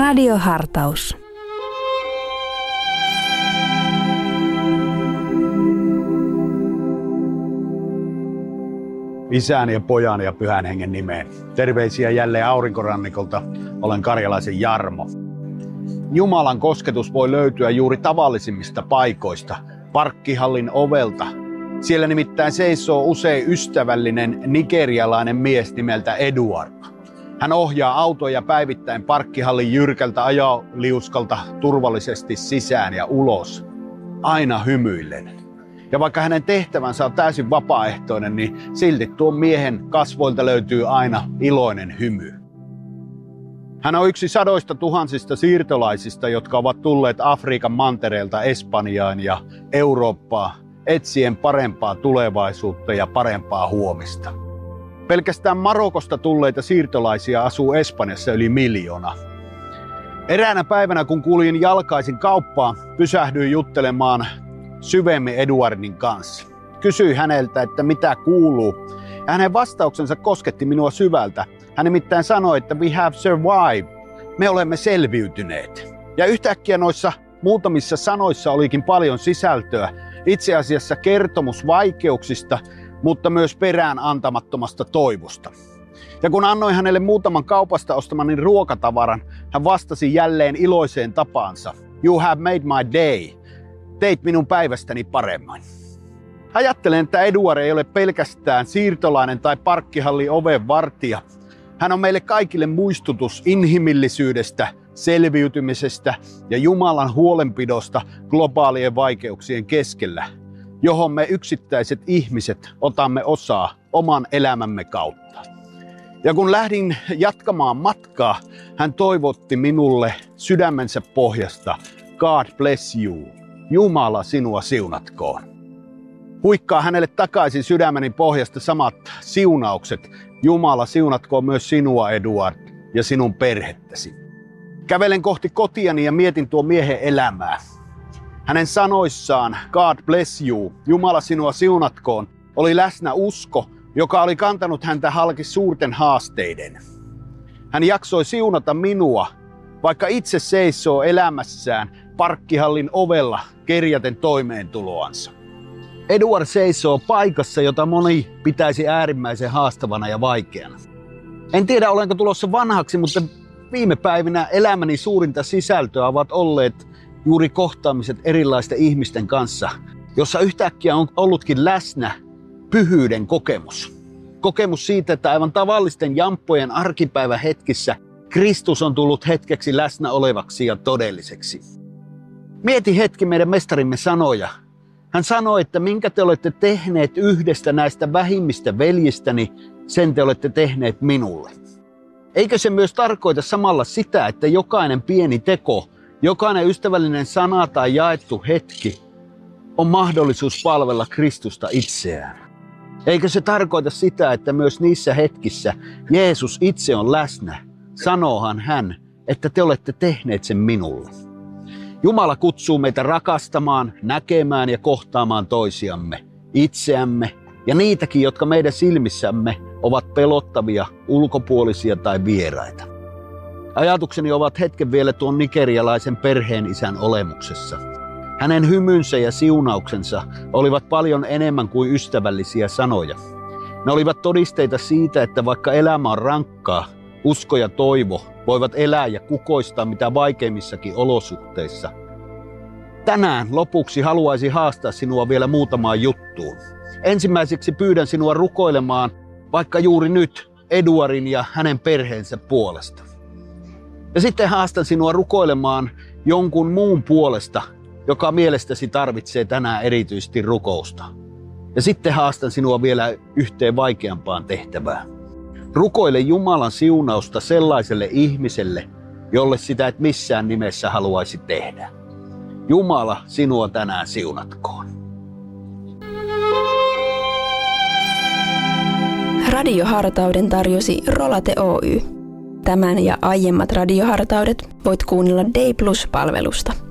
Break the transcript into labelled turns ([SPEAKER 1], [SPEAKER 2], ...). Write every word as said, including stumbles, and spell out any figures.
[SPEAKER 1] Radiohartaus.
[SPEAKER 2] Isän ja pojan ja pyhän hengen nimeen. Terveisiä jälleen aurinkorannikolta. Olen karjalaisen Jarmo. Jumalan kosketus voi löytyä juuri tavallisimmista paikoista, parkkihallin ovelta. Siellä nimittäin seisoo usein ystävällinen nigerialainen mies nimeltä Eduard. Hän ohjaa autoja päivittäin parkkihallin jyrkältä ajoliuskalta turvallisesti sisään ja ulos, aina hymyillen. Ja vaikka hänen tehtävänsä on täysin vapaaehtoinen, niin silti tuon miehen kasvoilta löytyy aina iloinen hymy. Hän on yksi sadoista tuhansista siirtolaisista, jotka ovat tulleet Afrikan mantereelta Espanjaan ja Eurooppaan etsien parempaa tulevaisuutta ja parempaa huomista. Pelkästään Marokosta tulleita siirtolaisia asuu Espanjassa yli miljoona. Eräänä päivänä, kun kuljin jalkaisin kauppaan, pyssähdyin juttelemaan syvemmin Eduardin kanssa. Kysyin häneltä, että mitä kuuluu, ja hänen vastauksensa kosketti minua syvältä. Hän nimittäin sanoi, että we have survived, me olemme selviytyneet. Ja yhtäkkiä noissa muutamissa sanoissa olikin paljon sisältöä, itse asiassa kertomus vaikeuksista, mutta myös perään antamattomasta toivosta. Ja kun annoin hänelle muutaman kaupasta ostamani ruokatavaran, hän vastasi jälleen iloiseen tapaansa. You have made my day. Teit minun päivästäni paremman. Ajattelen, että Eduard ei ole pelkästään siirtolainen tai parkkihallin oven vartija. Hän on meille kaikille muistutus inhimillisyydestä, selviytymisestä ja Jumalan huolenpidosta globaalien vaikeuksien keskellä, johon me yksittäiset ihmiset otamme osaa oman elämämme kautta. Ja kun lähdin jatkamaan matkaa, hän toivotti minulle sydämensä pohjasta, God bless you, Jumala sinua siunatkoon. Huikkaa hänelle takaisin sydämeni pohjasta samat siunaukset, Jumala siunatkoon myös sinua, Eduard, ja sinun perhettäsi. Kävelen kohti kotiani ja mietin tuon miehen elämää. Hänen sanoissaan, God bless you, Jumala sinua siunatkoon, oli läsnä usko, joka oli kantanut häntä halki suurten haasteiden. Hän jaksoi siunata minua, vaikka itse seisoo elämässään parkkihallin ovella kerjaten toimeentuloansa. Eduard seisoo paikassa, jota moni pitäisi äärimmäisen haastavana ja vaikeana. En tiedä, olenko tulossa vanhaksi, mutta viime päivinä elämäni suurinta sisältöä ovat olleet juuri kohtaamiset erilaisten ihmisten kanssa, jossa yhtäkkiä on ollutkin läsnä pyhyyden kokemus. Kokemus siitä, että aivan tavallisten jamppojen arkipäivän hetkissä Kristus on tullut hetkeksi läsnä olevaksi ja todelliseksi. Mieti hetki meidän mestarimme sanoja. Hän sanoi, että minkä te olette tehneet yhdestä näistä vähimmistä veljistäni, sen te olette tehneet minulle. Eikö se myös tarkoita samalla sitä, että jokainen pieni teko, jokainen ystävällinen sana tai jaettu hetki on mahdollisuus palvella Kristusta itseään? Eikö se tarkoita sitä, että myös niissä hetkissä Jeesus itse on läsnä? Sanoohan hän, että te olette tehneet sen minulle. Jumala kutsuu meitä rakastamaan, näkemään ja kohtaamaan toisiamme, itseämme ja niitäkin, jotka meidän silmissämme ovat pelottavia, ulkopuolisia tai vieraita. Ajatukseni ovat hetken vielä tuon nigerialaisen perheen isän olemuksessa. Hänen hymynsä ja siunauksensa olivat paljon enemmän kuin ystävällisiä sanoja. Ne olivat todisteita siitä, että vaikka elämä on rankkaa, usko ja toivo voivat elää ja kukoistaa mitä vaikeimmissakin olosuhteissa. Tänään lopuksi haluaisin haastaa sinua vielä muutamaan juttuun. Ensimmäiseksi pyydän sinua rukoilemaan vaikka juuri nyt Eduardin ja hänen perheensä puolesta. Ja sitten haastan sinua rukoilemaan jonkun muun puolesta, joka mielestäsi tarvitsee tänään erityisesti rukousta. Ja sitten haastan sinua vielä yhteen vaikeampaan tehtävään. Rukoile Jumalan siunausta sellaiselle ihmiselle, jolle sitä et missään nimessä haluaisi tehdä. Jumala sinua tänään siunatkoon.
[SPEAKER 1] Radiohartauden tarjosi Rolate Oy. Tämän ja aiemmat radiohartaudet voit kuunnella Day Plus-palvelusta.